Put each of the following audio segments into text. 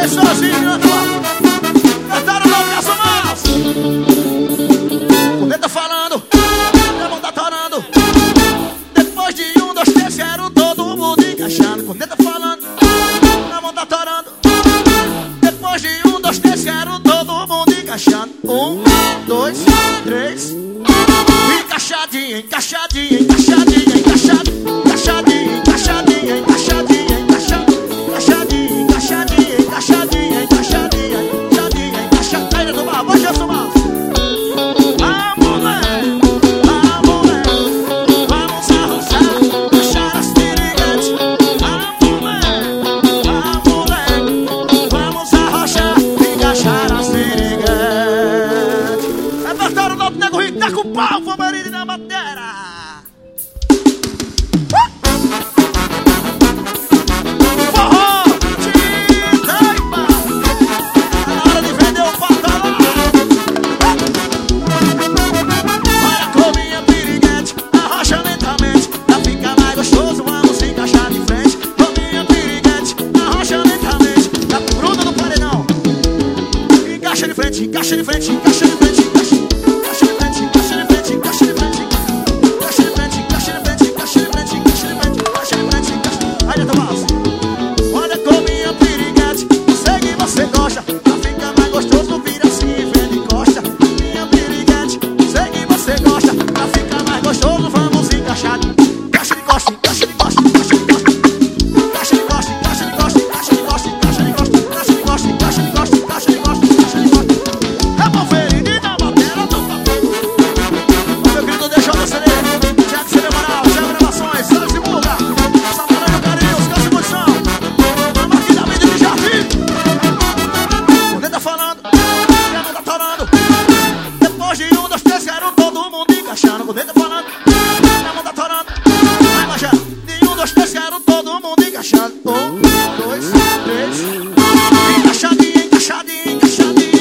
sozinho, cantaram no Caso Maus. Quando ele tá falando, minha mão tá torando. Depois de 1, 2, 3, quero todo mundo encaixando. Quando ele tá falando, minha mão tá torando. Depois de 1, 2, 3, quero todo mundo encaixando. 1, 2, 3. Encaixadinha, encaixadinha, encaixadinha, encaixadinha, encaixadinha, encaixadinha, encaixadinha, encaixadinha, encaixadinha, encaixadinha, encaixadinha, encaixadinha, encaixadinha. Aí, do mal, baixa o mal. Ah, moleque, vamos arrochar, deixar as piriguetes. Ah, moleque, vamos arrochar, encaixar as piriguetes. É Bertaro do Nego Rico, tá com o pau, Fomarini na matéria. Forró, Titaiba, tá na hora de vender o pantalão. Olha com minha piriguete, arrocha lentamente, pra ficar mais gostoso, vamos encaixar de frente. Com minha piriguete, arrocha lentamente, tá gruda no paredão. Encaixa de frente, encaixa de frente, encaixa de frente, encaixa de frente, encaixa de frente, encaixa de frente, encaixa de frente, encaixa de frente, encaixa de frente, encaixa de frente, encaixa de frente, encaixa. Aí, Tomás. Olha com minha piriguete, sei que você gosta, pra ficar mais gostoso, vira assim e vende costa. Minha piriguete, sei que você gosta, pra ficar mais gostoso, vamos encaixar. Encaixa de costa, encaixa de costa, encaixa de costa, encaixa de costa, encaixa de costa, encaixa de costa, encaixa de costa, encaixa de costa, encaixa de costa, encaixa de costa, encaixa de costa. É pra ferir na matéria do papel. Meu querido, deixa eu CD, Tiago CD Moral, Tiago Gravações, Santos e Muda, Samuel do Carinho, os Casos de Munição, a máquina da vida de Jardim. Quando ele tá falando, minha mão tá torando. Depois de 1, 2, 3, quero todo mundo encaixando. Quando ele tá falando, minha mão tá torando. Vai, Majé, de 1, 2, 3, quero todo mundo encaixando. 1, 2, 3. Encaixadinha, encaixadinha, encaixadinha.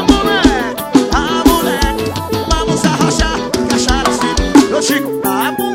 Chico,